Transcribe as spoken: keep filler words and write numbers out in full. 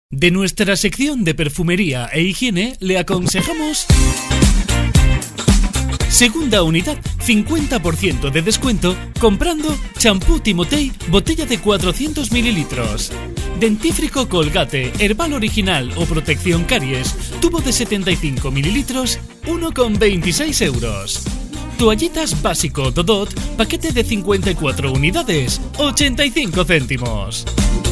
De nuestra sección de perfumería e higiene le aconsejamos... Segunda unidad, cincuenta por ciento de descuento comprando champú Timotei, botella de cuatrocientos mililitros. Dentífrico Colgate, Herbal Original o Protección Caries, tubo de setenta y cinco mililitros, uno con veintiséis euros. Toallitas Básico Dodot, paquete de cincuenta y cuatro unidades, ochenta y cinco céntimos.